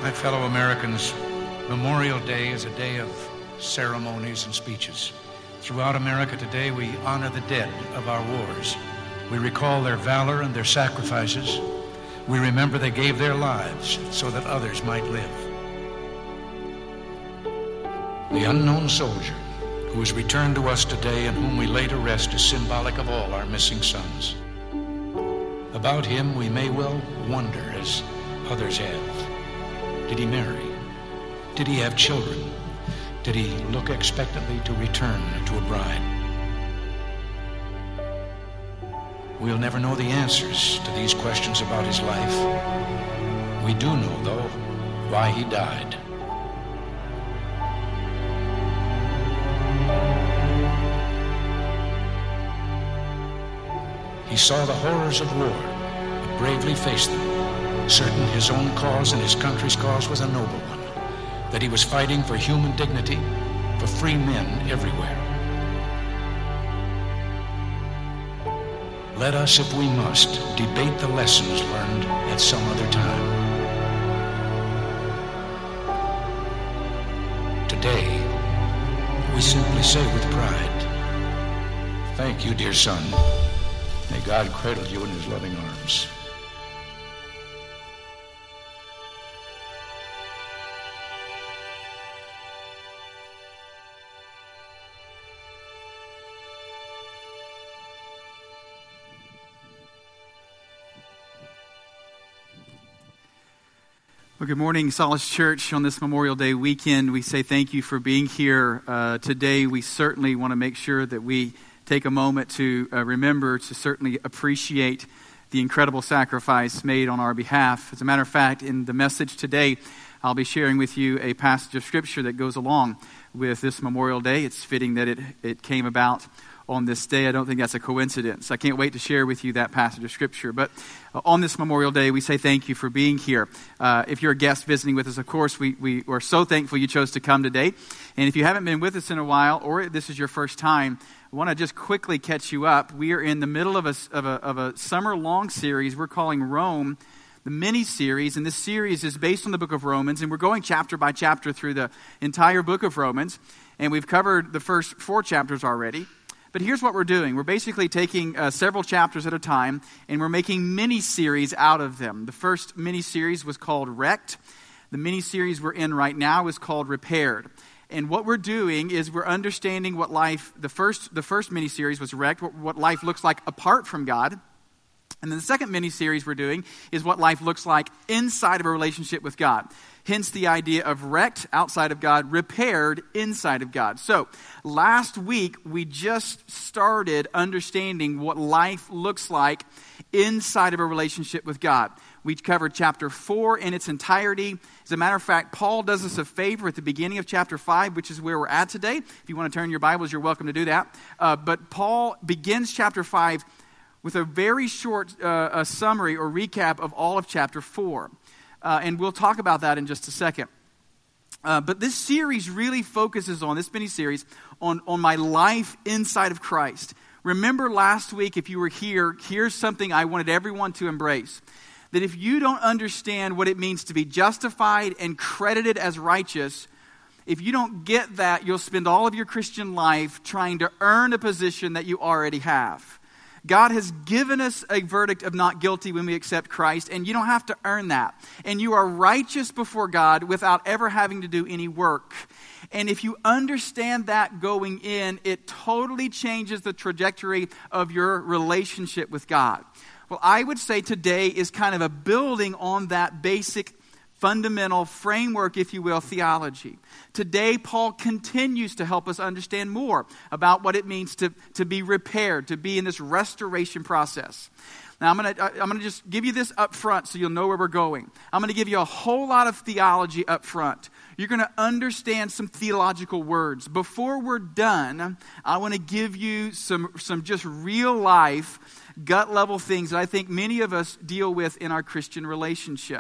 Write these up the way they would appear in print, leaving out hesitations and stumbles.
My fellow Americans, Memorial Day is a day of ceremonies and speeches. Throughout America today, we honor the dead of our wars. We recall their valor and their sacrifices. We remember they gave their lives so that others might live. The unknown soldier who has returned to us today and whom we lay to rest is symbolic of all our missing sons. About him, we may well wonder, as others have. Did he marry? Did he have children? Did he look expectantly to return to a bride? We'll never know the answers to these questions about his life. We do know, though, why he died. He saw the horrors of war, but bravely faced them, certain his own cause and his country's cause was a noble one, that he was fighting for human dignity, for free men everywhere. Let us, if we must, debate the lessons learned at some other time. Today, we simply say with pride, thank you, dear son. May God cradle you in his loving arms. Well, good morning, Solace Church. On this Memorial Day weekend, we say thank you for being here. Today, we certainly want to make sure that we take a moment to remember to certainly appreciate the incredible sacrifice made on our behalf. As a matter of fact, in the message today, I'll be sharing with you a passage of Scripture that goes along with this Memorial Day. It's fitting that it came about on this day. I don't think that's a coincidence. I can't wait to share with you that passage of Scripture. But on this Memorial Day, we say thank you for being here. If you're a guest visiting with us, of course, we are so thankful you chose to come today. And if you haven't been with us in a while, or this is your first time, I want to just quickly catch you up. We are in the middle of a summer-long series we're calling Rome, the mini-series. And this series is based on the book of Romans. And we're going chapter by chapter through the entire book of Romans. And we've covered the first 4 chapters already. But here's what we're doing. We're basically taking several chapters at a time, and we're making mini-series out of them. The first mini-series was called Wrecked. The mini-series we're in right now is called Repaired. And what we're doing is we're understanding what life, the first mini-series was Wrecked, what life looks like apart from God. And then the second mini-series we're doing is what life looks like inside of a relationship with God. Hence the idea of wrecked outside of God, repaired inside of God. So last week, we just started understanding what life looks like inside of a relationship with God. We covered chapter 4 in its entirety. As a matter of fact, Paul does us a favor at the beginning of chapter 5, which is where we're at today. If you want to turn your Bibles, you're welcome to do that. But Paul begins chapter 5 with a very short summary or recap of all of chapter 4. And we'll talk about that in just a second. But this series really focuses on, this mini-series, on my life inside of Christ. Remember last week, if you were here, here's something I wanted everyone to embrace. That if you don't understand what it means to be justified and credited as righteous, if you don't get that, you'll spend all of your Christian life trying to earn a position that you already have. God has given us a verdict of not guilty when we accept Christ, and you don't have to earn that. And you are righteous before God without ever having to do any work. And if you understand that going in, it totally changes the trajectory of your relationship with God. Well, I would say today is kind of a building on that basic fundamental framework, if you will, theology. Today, Paul continues to help us understand more about what it means to be repaired, to be in this restoration process. Now, I'm going to just give you this up front so you'll know where we're going. I'm going to give you a whole lot of theology up front. You're going to understand some theological words. Before we're done, I want to give you some just real life, gut level things that I think many of us deal with in our Christian relationship.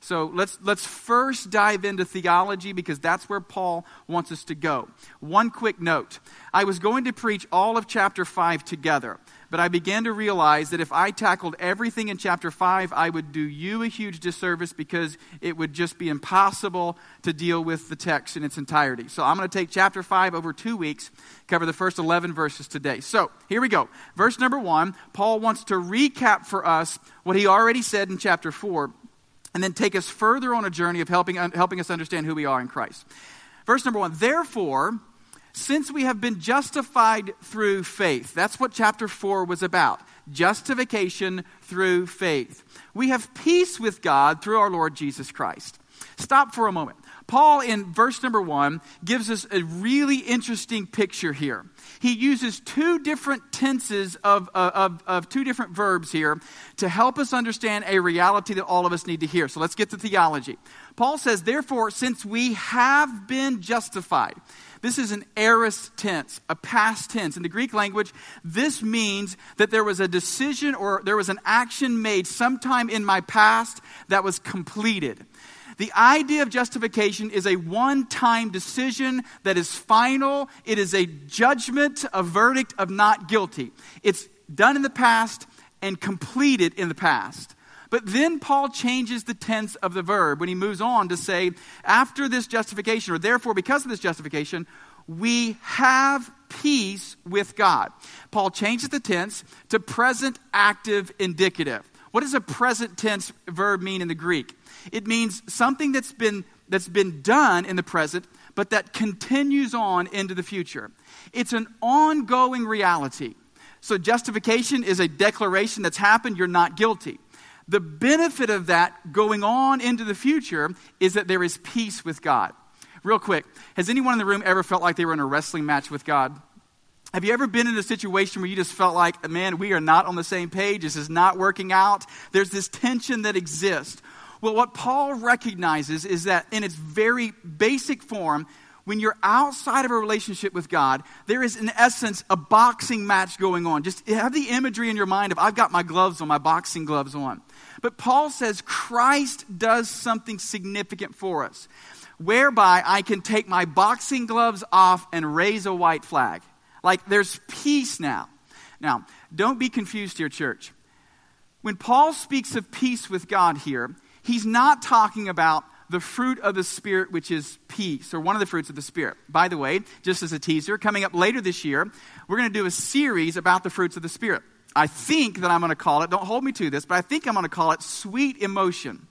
So let's first dive into theology because that's where Paul wants us to go. One quick note. I was going to preach all of chapter 5 together, but I began to realize that if I tackled everything in chapter 5, I would do you a huge disservice because it would just be impossible to deal with the text in its entirety. So I'm going to take chapter 5 over 2 weeks, cover the first 11 verses today. So here we go. Verse number 1, Paul wants to recap for us what he already said in chapter 4, and then take us further on a journey of helping us understand who we are in Christ. Verse number 1, therefore, since we have been justified through faith, that's what chapter 4 was about, justification through faith. We have peace with God through our Lord Jesus Christ. Stop for a moment. Paul, in verse number 1, gives us a really interesting picture here. He uses two different tenses of two different verbs here to help us understand a reality that all of us need to hear. So let's get to theology. Paul says, therefore, since we have been justified. This is an aorist tense, a past tense. In the Greek language, this means that there was a decision or there was an action made sometime in my past that was completed. The idea of justification is a one-time decision that is final. It is a judgment, a verdict of not guilty. It's done in the past and completed in the past. But then Paul changes the tense of the verb when he moves on to say, after this justification, or therefore because of this justification, we have peace with God. Paul changes the tense to present active indicative. What does a present tense verb mean in the Greek? It means something that's been done in the present, but that continues on into the future. It's an ongoing reality. So justification is a declaration that's happened, you're not guilty. The benefit of that going on into the future is that there is peace with God. Real quick, has anyone in the room ever felt like they were in a wrestling match with God? Have you ever been in a situation where you just felt like, man, we are not on the same page, this is not working out? There's this tension that exists. Well, what Paul recognizes is that in its very basic form, when you're outside of a relationship with God, there is in essence a boxing match going on. Just have the imagery in your mind of I've got my gloves on, my boxing gloves on. But Paul says Christ does something significant for us, whereby I can take my boxing gloves off and raise a white flag. Like there's peace now. Now, don't be confused here, church. When Paul speaks of peace with God here, he's not talking about the fruit of the Spirit, which is peace, or one of the fruits of the Spirit. By the way, just as a teaser, coming up later this year, we're going to do a series about the fruits of the Spirit. I think that I'm going to call it, don't hold me to this, but I think I'm going to call it Sweet Emotion.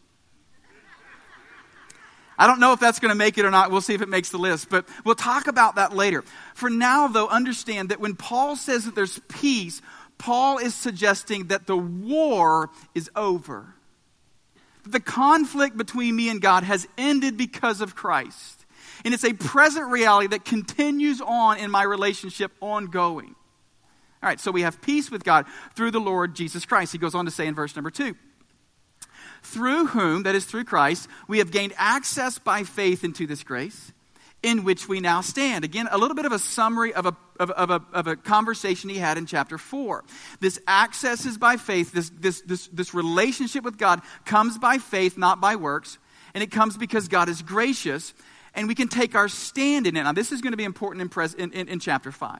I don't know if that's going to make it or not. We'll see if it makes the list, but we'll talk about that later. For now, though, understand that when Paul says that there's peace, Paul is suggesting that the war is over. The conflict between me and God has ended because of Christ. And it's a present reality that continues on in my relationship ongoing. All right, so we have peace with God through the Lord Jesus Christ. He goes on to say in verse number 2, through whom, that is through Christ, we have gained access by faith into this grace in which we now stand. Again, a little bit of a summary of a conversation he had in chapter 4. This access is by faith. This relationship with God comes by faith, not by works. And it comes because God is gracious, and we can take our stand in it. Now, this is going to be important in chapter 5.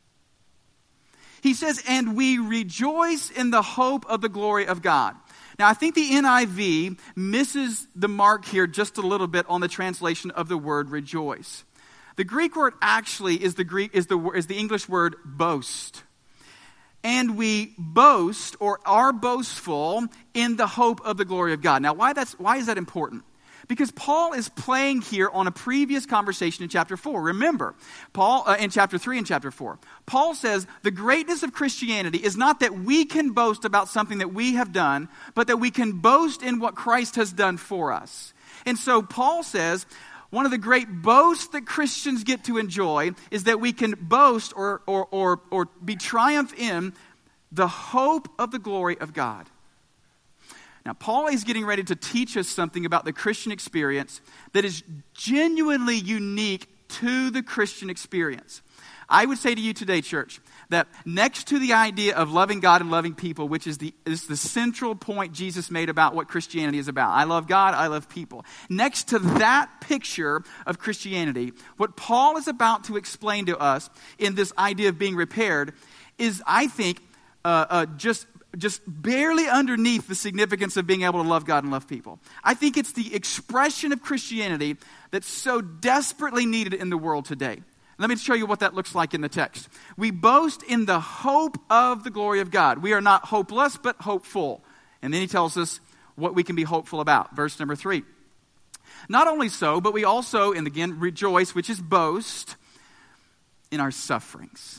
He says, and we rejoice in the hope of the glory of God. Now, I think the NIV misses the mark here just a little bit on the translation of the word rejoice. The Greek word actually is the English word boast. And we boast or are boastful in the hope of the glory of God. Now, why is that important? Because Paul is playing here on a previous conversation in chapter 4. Remember, Paul in chapter 3 and chapter 4. Paul says the greatness of Christianity is not that we can boast about something that we have done, but that we can boast in what Christ has done for us. And so Paul says one of the great boasts that Christians get to enjoy is that we can boast or be triumph in the hope of the glory of God. Now, Paul is getting ready to teach us something about the Christian experience that is genuinely unique to the Christian experience. I would say to you today, church, that next to the idea of loving God and loving people, which is the central point Jesus made about what Christianity is about. I love God, I love people. Next to that picture of Christianity, what Paul is about to explain to us in this idea of being repaired is, I think, just barely underneath the significance of being able to love God and love people. I think it's the expression of Christianity that's so desperately needed in the world today. Let me show you what that looks like in the text. We boast in the hope of the glory of God. We are not hopeless, but hopeful. And then he tells us what we can be hopeful about. Verse number 3. Not only so, but we also, and again, rejoice, which is boast, in our sufferings.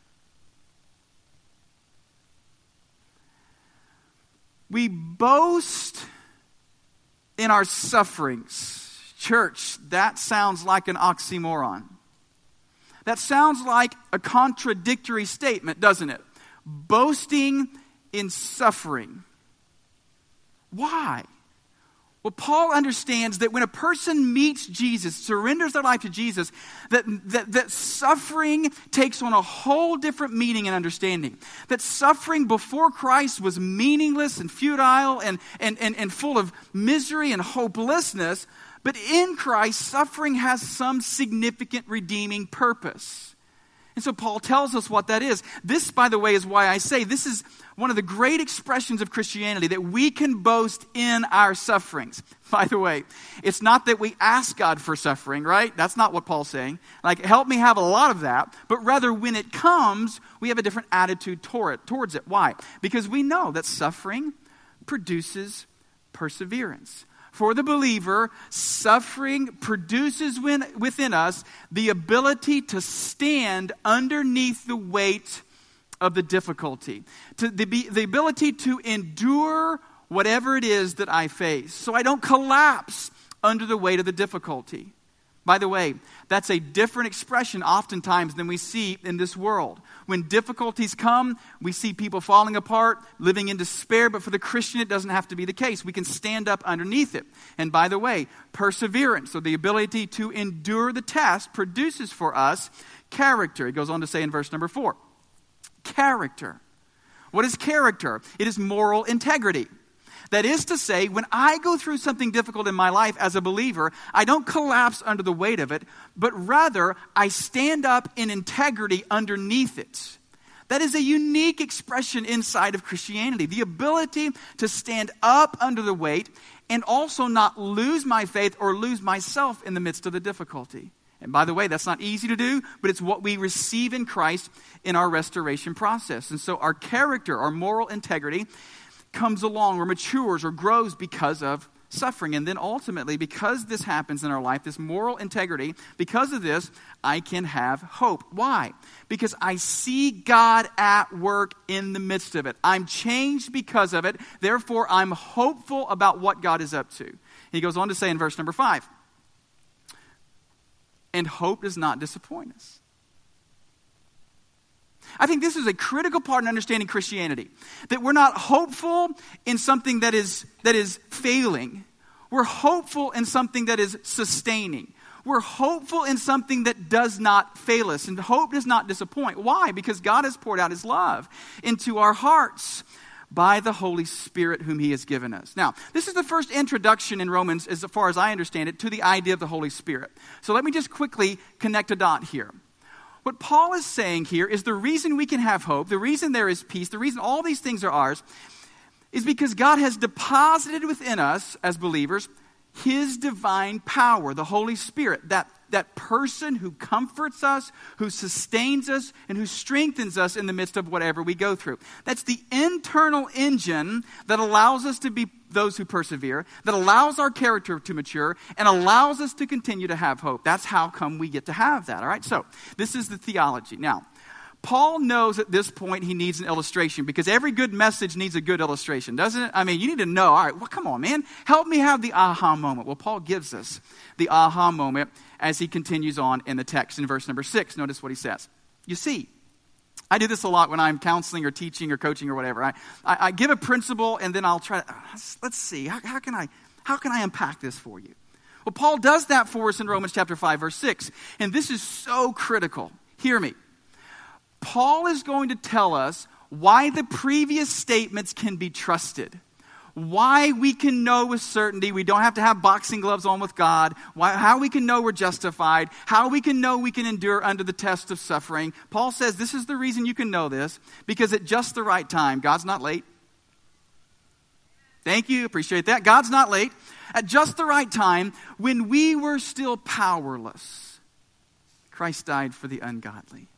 We boast in our sufferings. Church, that sounds like an oxymoron. That sounds like a contradictory statement, doesn't it? Boasting in suffering. Why? Well, Paul understands that when a person meets Jesus, surrenders their life to Jesus, that suffering takes on a whole different meaning and understanding. That suffering before Christ was meaningless and futile and full of misery and hopelessness. But in Christ, suffering has some significant redeeming purpose. And so Paul tells us what that is. This, by the way, is why I say this is one of the great expressions of Christianity, that we can boast in our sufferings. By the way, it's not that we ask God for suffering, right? That's not what Paul's saying. Like, help me have a lot of that. But rather, when it comes, we have a different attitude towards it. Why? Because we know that suffering produces perseverance. For the believer, suffering produces within us the ability to stand underneath the weight of the difficulty. The ability to endure whatever it is that I face, so I don't collapse under the weight of the difficulty. By the way, that's a different expression oftentimes than we see in this world. When difficulties come, we see people falling apart, living in despair, but for the Christian it doesn't have to be the case. We can stand up underneath it. And by the way, perseverance, so the ability to endure the test, produces for us character. It goes on to say in verse number 4, character. What is character? It is moral integrity. That is to say, when I go through something difficult in my life as a believer, I don't collapse under the weight of it, but rather I stand up in integrity underneath it. That is a unique expression inside of Christianity. The ability to stand up under the weight and also not lose my faith or lose myself in the midst of the difficulty. And by the way, that's not easy to do, but it's what we receive in Christ in our restoration process. And so our character, our moral integrity, comes along or matures or grows because of suffering. And then ultimately, because this happens in our life, this moral integrity, because of this, I can have hope. Why? Because I see God at work in the midst of it. I'm changed because of it. Therefore, I'm hopeful about what God is up to. He goes on to say in verse number 5, and hope does not disappoint us. I think this is a critical part in understanding Christianity. That we're not hopeful in something that is failing. We're hopeful in something that is sustaining. We're hopeful in something that does not fail us. And hope does not disappoint. Why? Because God has poured out his love into our hearts by the Holy Spirit whom he has given us. Now, this is the first introduction in Romans, as far as I understand it, to the idea of the Holy Spirit. So let me just quickly connect a dot here. What Paul is saying here is the reason we can have hope, the reason there is peace, the reason all these things are ours, is because God has deposited within us as believers his divine power, the Holy Spirit, that person who comforts us, who sustains us, and who strengthens us in the midst of whatever we go through. That's the internal engine that allows us to be those who persevere, that allows our character to mature, and allows us to continue to have hope. That's how come we get to have that, all right? So, this is the theology. Now, Paul knows at this point he needs an illustration, because every good message needs a good illustration, doesn't it? I mean, you need to know, all right, well, come on, man. Help me have the aha moment. Well, Paul gives us the aha moment as he continues on in the text in verse number 6. Notice what he says. You see, I do this a lot when I'm counseling or teaching or coaching or whatever. I give a principle and then I'll try to, let's see, how can I unpack this for you? Well, Paul does that for us in Romans chapter 5, verse 6. And this is so critical. Hear me. Paul is going to tell us why the previous statements can be trusted. Why we can know with certainty we don't have to have boxing gloves on with God. How we can know we're justified. How we can know we can endure under the test of suffering. Paul says this is the reason you can know this. Because at just the right time, God's not late. Thank you, appreciate that. God's not late. At just the right time, when we were still powerless, Christ died for the ungodly.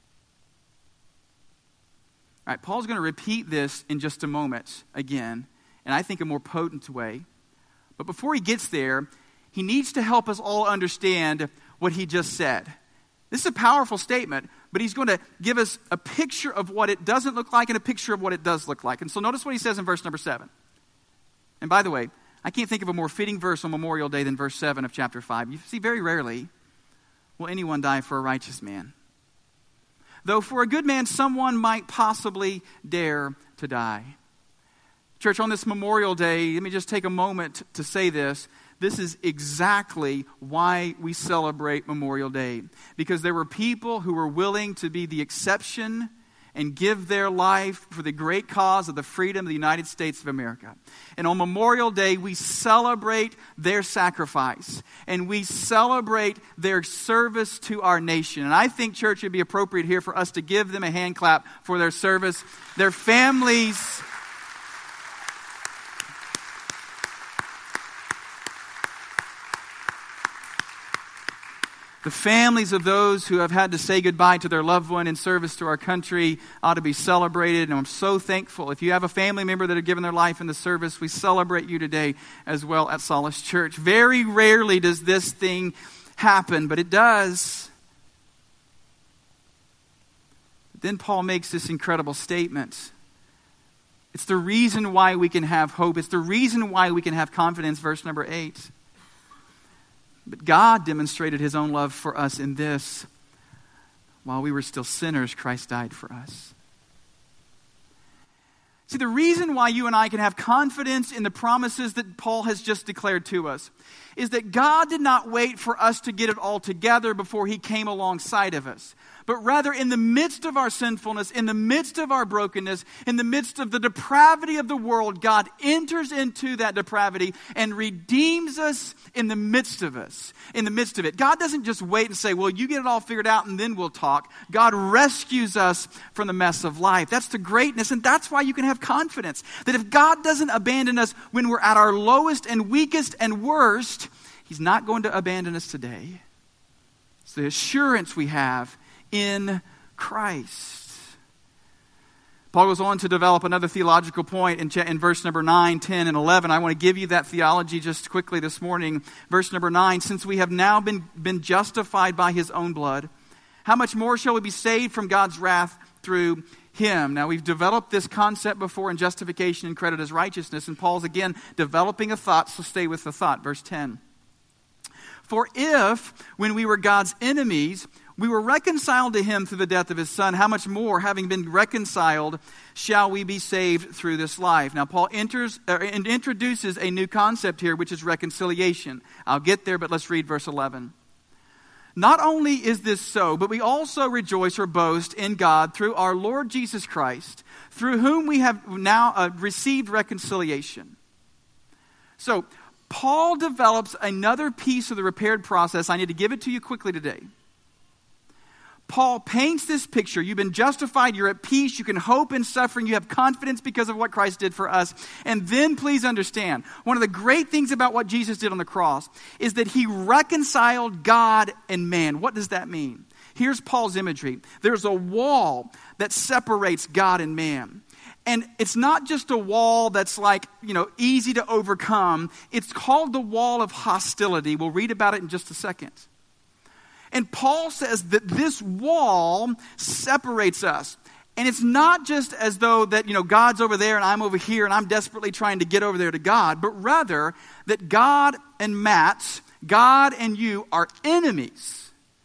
All right, Paul's going to repeat this in just a moment again, and I think a more potent way. But before he gets there, he needs to help us all understand what he just said. This is a powerful statement, but he's going to give us a picture of what it doesn't look like and a picture of what it does look like. And so notice what he says in verse number 7. And by the way, I can't think of a more fitting verse on Memorial Day than verse 7 of chapter 5. You see, very rarely will anyone die for a righteous man. Though for a good man, someone might possibly dare to die. Church, on this Memorial Day, let me just take a moment to say this. This is exactly why we celebrate Memorial Day. Because there were people who were willing to be the exception and give their life for the great cause of the freedom of the United States of America. And on Memorial Day, we celebrate their sacrifice. And we celebrate their service to our nation. And I think, church, it would be appropriate here for us to give them a hand clap for their service. Their families. The families of those who have had to say goodbye to their loved one in service to our country ought to be celebrated. And I'm so thankful. If you have a family member that have given their life in the service, we celebrate you today as well at Solace Church. Very rarely does this thing happen, but it does. Then Paul makes this incredible statement. It's the reason why we can have hope. It's the reason why we can have confidence. Verse number 8. But God demonstrated his own love for us in this. While we were still sinners, Christ died for us. See, the reason why you and I can have confidence in the promises that Paul has just declared to us is that God did not wait for us to get it all together before he came alongside of us. But rather, in the midst of our sinfulness, in the midst of our brokenness, in the midst of the depravity of the world, God enters into that depravity and redeems us in the midst of us, in the midst of it. God doesn't just wait and say, well, you get it all figured out and then we'll talk. God rescues us from the mess of life. That's the greatness, and that's why you can have confidence that if God doesn't abandon us when we're at our lowest and weakest and worst, he's not going to abandon us today. It's the assurance we have in Christ. Paul goes on to develop another theological point in verse number 9, 10, and 11. I want to give you that theology just quickly this morning. Verse number 9, since we have now been justified by his own blood, how much more shall we be saved from God's wrath through him? Now, we've developed this concept before in justification and credit as righteousness, and Paul's again developing a thought, so stay with the thought. Verse 10. For if, when we were God's enemies, we were reconciled to him through the death of his son, how much more, having been reconciled, shall we be saved through this life? Now, Paul introduces a new concept here, which is reconciliation. I'll get there, but let's read verse 11. Not only is this so, but we also rejoice or boast in God through our Lord Jesus Christ, through whom we have now received reconciliation. So, Paul develops another piece of the repaired process. I need to give it to you quickly today. Paul paints this picture. You've been justified. You're at peace. You can hope in suffering. You have confidence because of what Christ did for us. And then please understand, one of the great things about what Jesus did on the cross is that he reconciled God and man. What does that mean? Here's Paul's imagery. There's a wall that separates God and man. And it's not just a wall that's easy to overcome. It's called the wall of hostility. We'll read about it in just a second. And Paul says that this wall separates us. And it's not just as though that, God's over there and I'm over here and I'm desperately trying to get over there to God, but rather that God and Matt, God and you are enemies.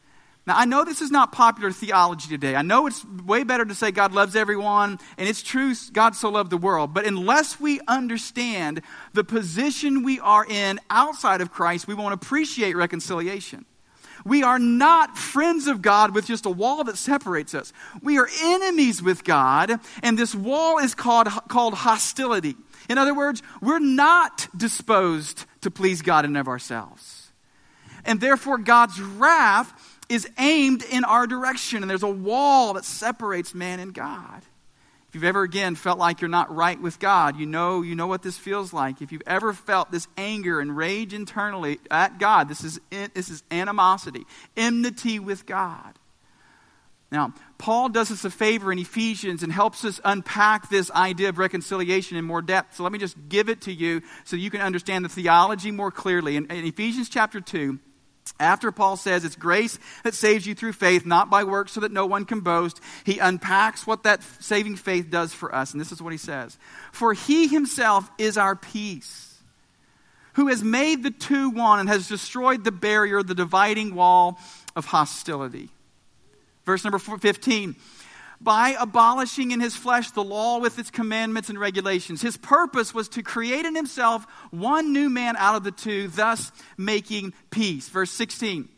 Now, I know this is not popular theology today. I know it's way better to say God loves everyone, and it's true, God so loved the world. But unless we understand the position we are in outside of Christ, we won't appreciate reconciliation. We are not friends of God with just a wall that separates us. We are enemies with God, and this wall is called hostility. In other words, we're not disposed to please God in and of ourselves. And therefore, God's wrath is aimed in our direction, and there's a wall that separates man and God. If you've ever again felt like you're not right with God, you know what this feels like. If you've ever felt this anger and rage internally at God, this is animosity, enmity with God. Now, Paul does us a favor in Ephesians and helps us unpack this idea of reconciliation in more depth. So let me just give it to you so you can understand the theology more clearly. In Ephesians chapter 2, after Paul says it's grace that saves you through faith, not by works, so that no one can boast, he unpacks what that saving faith does for us. And this is what he says. For he himself is our peace, who has made the two one and has destroyed the barrier, the dividing wall of hostility. Verse number 15. By abolishing in his flesh the law with its commandments and regulations. His purpose was to create in himself one new man out of the two, thus making peace. Verse 16.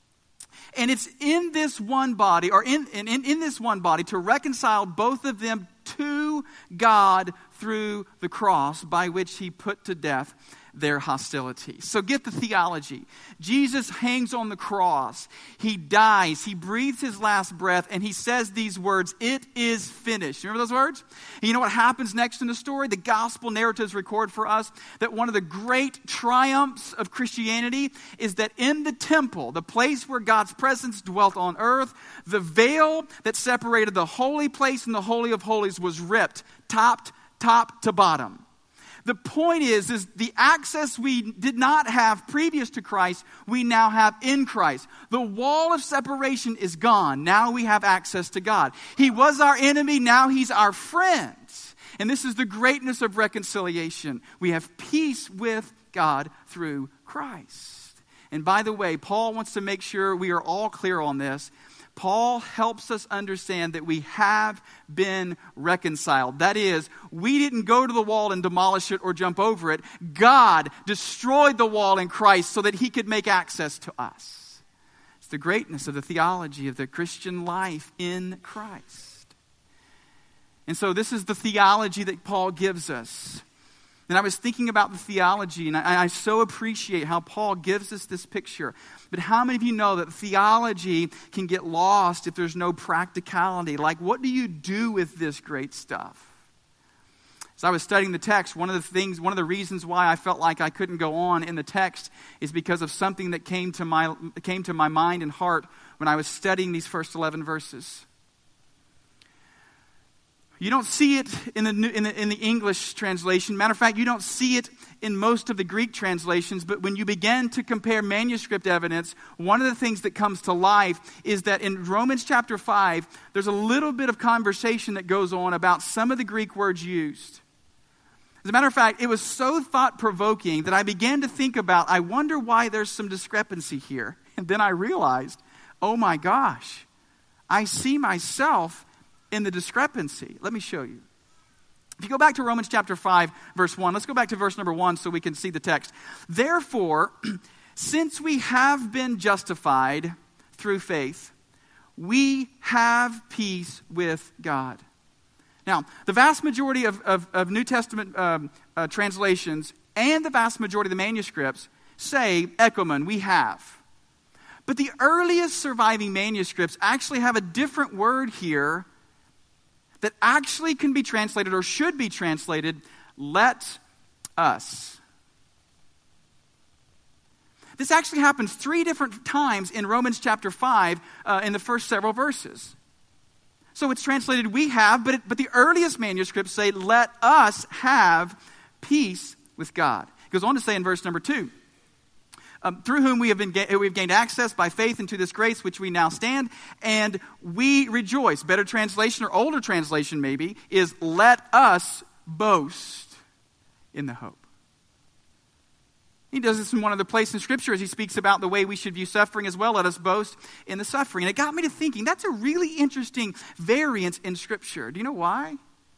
And it's in this one body, or in this one body, to reconcile both of them to God through the cross, by which he put to death their hostility. So get the theology. Jesus hangs on the cross. He dies. He breathes his last breath, and he says these words, "It is finished." Remember those words? And you know what happens next in the story? The gospel narratives record for us that one of the great triumphs of Christianity is that in the temple, the place where God's presence dwelt on earth, the veil that separated the holy place and the Holy of Holies was ripped, top to bottom. The point is the access we did not have previous to Christ, we now have in Christ. The wall of separation is gone. Now we have access to God. He was our enemy, now he's our friend. And this is the greatness of reconciliation. We have peace with God through Christ. And by the way, Paul wants to make sure we are all clear on this. Paul helps us understand that we have been reconciled. That is, we didn't go to the wall and demolish it or jump over it. God destroyed the wall in Christ so that he could make access to us. It's the greatness of the theology of the Christian life in Christ. And so this is the theology that Paul gives us. And I was thinking about the theology, and I so appreciate how Paul gives us this picture. But how many of you know that theology can get lost if there's no practicality? Like, what do you do with this great stuff? As I was studying the text, one of the reasons why I felt like I couldn't go on in the text is because of something that came to my mind and heart when I was studying these first 11 verses. You don't see it in the English translation. Matter of fact, you don't see it in most of the Greek translations. But when you begin to compare manuscript evidence, one of the things that comes to life is that in Romans chapter 5, there's a little bit of conversation that goes on about some of the Greek words used. As a matter of fact, it was so thought-provoking that I began to think about, I wonder why there's some discrepancy here. And then I realized, oh my gosh, I see myself in the discrepancy. Let me show you. If you go back to Romans chapter 5, verse 1, let's go back to verse number 1 so we can see the text. Therefore, since we have been justified through faith, we have peace with God. Now, the vast majority of New Testament translations and the vast majority of the manuscripts say ekomen, we have. But the earliest surviving manuscripts actually have a different word here that actually can be translated or should be translated, let us. This actually happens 3 different times in Romans chapter 5 in the first several verses. So it's translated we have, but the earliest manuscripts say let us have peace with God. It goes on to say in verse number 2, through whom we've gained access by faith into this grace which we now stand, and we rejoice. Better translation or older translation maybe is let us boast in the hope. He does this in one other place in Scripture as he speaks about the way we should view suffering as well. Let us boast in the suffering. And it got me to thinking, that's a really interesting variance in Scripture. Do you know why?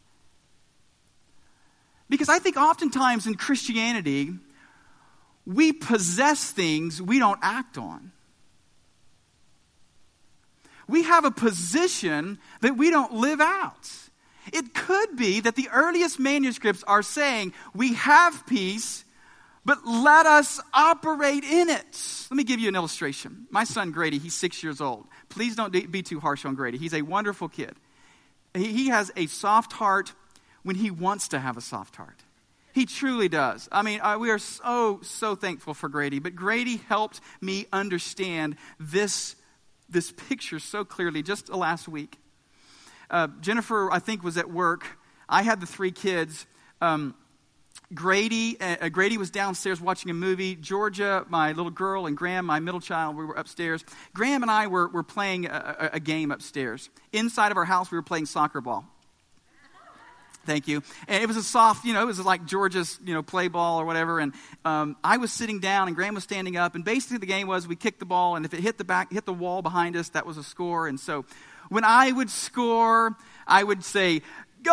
Because I think oftentimes in Christianity, we possess things we don't act on. We have a position that we don't live out. It could be that the earliest manuscripts are saying, we have peace, but let us operate in it. Let me give you an illustration. My son Grady, he's 6 years old. Please don't be too harsh on Grady. He's a wonderful kid. He has a soft heart when he wants to have a soft heart. He truly does. I mean, we are so thankful for Grady. But Grady helped me understand this picture so clearly just last week. Jennifer, I think, was at work. I had the 3 kids. Grady was downstairs watching a movie. Georgia, my little girl, and Graham, my middle child, we were upstairs. Graham and I were playing a game upstairs. Inside of our house, we were playing soccer ball. Thank you. And it was a soft, it was like Georgia's, play ball or whatever. And I was sitting down and Graham was standing up. And basically the game was we kicked the ball, and if it hit the wall behind us, that was a score. And so when I would score, I would say, go!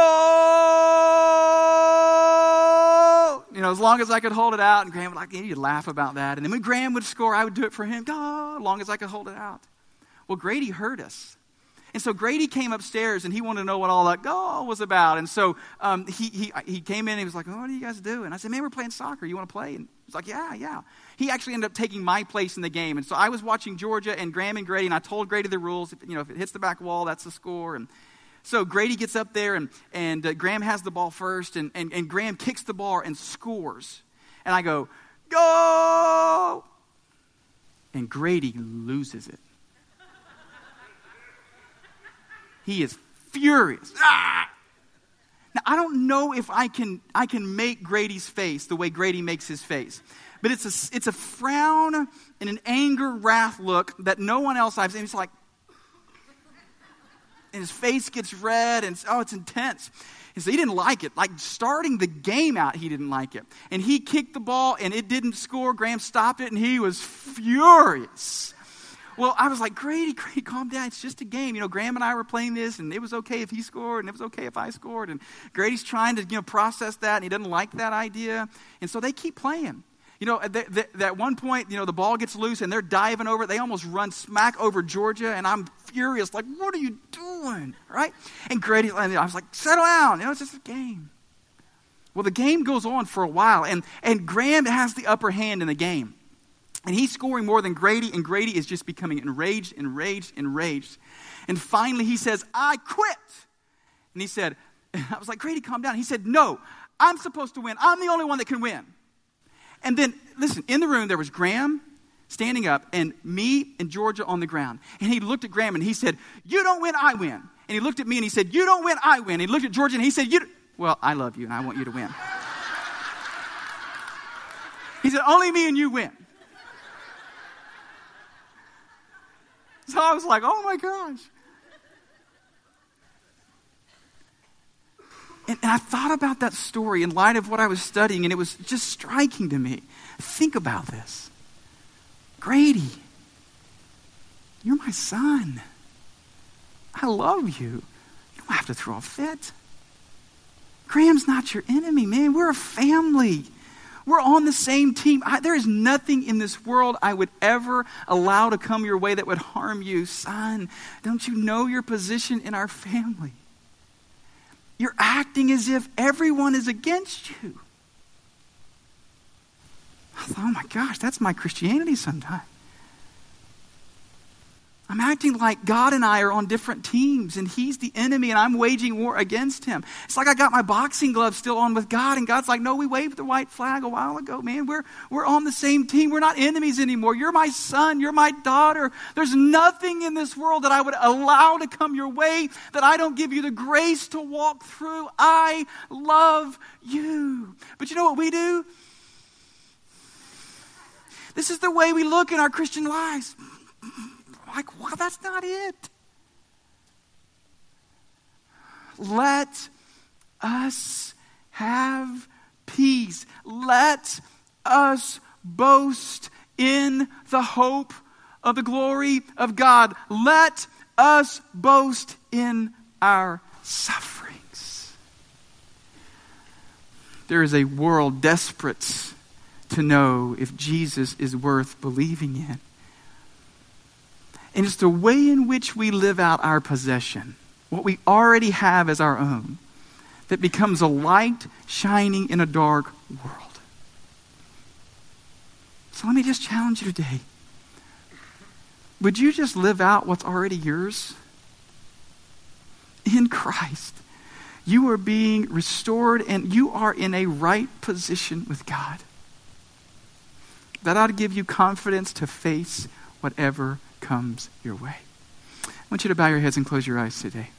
As long as I could hold it out. And Graham would he'd laugh about that. And then when Graham would score, I would do it for him, go, as long as I could hold it out. Well, Grady heard us. And so Grady came upstairs and he wanted to know what all that go was about. And so he came in and he was like, oh, what are you guys doing? I said, man, we're playing soccer. You want to play? And he's like, yeah. He actually ended up taking my place in the game. And so I was watching Georgia and Graham and Grady, and I told Grady the rules. If it hits the back wall, that's the score. And so Grady gets up there and Graham has the ball first, and Graham kicks the ball and scores. And I go, go! And Grady loses it. He is furious. Ah! Now, I don't know if I can make Grady's face the way Grady makes his face. But it's a frown and an anger, wrath look that no one else I've seen. He's like, and his face gets red, and it's intense. And so he didn't like it. Like starting the game out, he didn't like it. And he kicked the ball, and it didn't score. Graham stopped it, and he was furious. Well, I was like, Grady, calm down. It's just a game. Graham and I were playing this, and it was okay if he scored, and it was okay if I scored. And Grady's trying to, process that, and he doesn't like that idea. And so they keep playing. At one point, the ball gets loose, and they're diving over it. They almost run smack over Georgia, and I'm furious. Like, what are you doing? Right? And Grady, I was like, settle down. It's just a game. Well, the game goes on for a while, and Graham has the upper hand in the game. And he's scoring more than Grady, and Grady is just becoming enraged. And finally he says, I quit. And he said, I was like, Grady, calm down. He said, no, I'm supposed to win. I'm the only one that can win. And then, listen, in the room there was Graham standing up and me and Georgia on the ground. And he looked at Graham and he said, you don't win, I win. And he looked at me and he said, you don't win, I win. And he looked at Georgia and he said, well, I love you and I want you to win. He said, only me and you win. So I was like, oh my gosh. And I thought about that story in light of what I was studying, and it was just striking to me. Think about this. Grady, you're my son. I love you. You don't have to throw a fit. Graham's not your enemy, man. We're a family. We're on the same team. There is nothing in this world I would ever allow to come your way that would harm you. Son, don't you know your position in our family? You're acting as if everyone is against you. I thought, oh my gosh, that's my Christianity sometimes. I'm acting like God and I are on different teams, and he's the enemy, and I'm waging war against him. It's like I got my boxing gloves still on with God, and God's like, no, we waved the white flag a while ago, man. We're on the same team. We're not enemies anymore. You're my son. You're my daughter. There's nothing in this world that I would allow to come your way that I don't give you the grace to walk through. I love you. But you know what we do? This is the way we look in our Christian lives. Like, well, that's not it. Let us have peace. Let us boast in the hope of the glory of God. Let us boast in our sufferings. There is a world desperate to know if Jesus is worth believing in. And it's the way in which we live out our possession, what we already have as our own, that becomes a light shining in a dark world. So let me just challenge you today. Would you just live out what's already yours? In Christ, you are being restored and you are in a right position with God. That ought to give you confidence to face whatever comes your way. I want you to bow your heads and close your eyes today.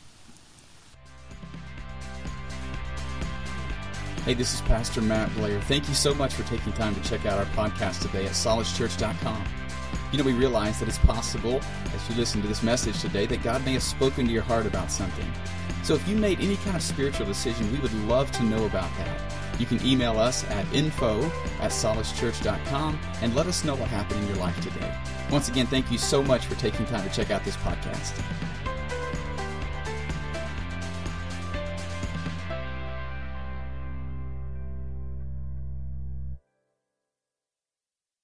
Hey, this is Pastor Matt Blair. Thank you so much for taking time to check out our podcast today at solacechurch.com. You know, we realize that it's possible, as you listen to this message today, that God may have spoken to your heart about something. So if you made any kind of spiritual decision, we would love to know about that. You can email us at info@solacechurch.com and let us know what happened in your life today. Once again, thank you so much for taking time to check out this podcast.